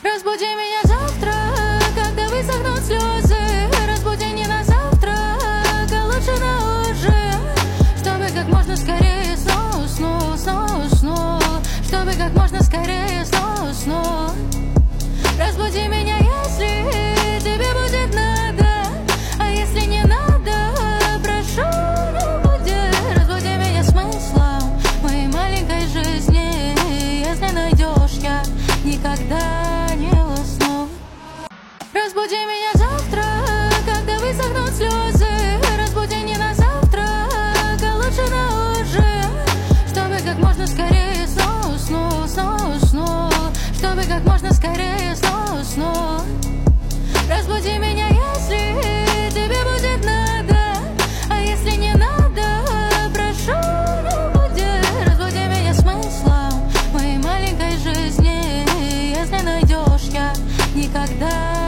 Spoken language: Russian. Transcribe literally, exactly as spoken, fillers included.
Разбуди меня завтра, когда высохнут слезы. Разбуди не на завтра, а лучше на ужин. Чтобы как можно скорее снова, снова, снова, снова. Чтобы как можно скорее снова, снова. Разбуди меня, если тебе будет надо. А если не надо, прошу, не буди. Разбуди меня смыслом моей маленькой жизни. Если найдешь, я никогда не усну. Разбуди меня завтра, когда высохнут слезы. Разбуди не на завтра, а лучше на ужин. Чтобы как можно скорее снова, снова, снова, снова. Чтобы как можно скорее снова, снова. Разбуди меня, если тебе будет надо. А если не надо, прошу, не буди. Разбуди меня смыслом моей маленькой жизни. Если найдешь, я никогда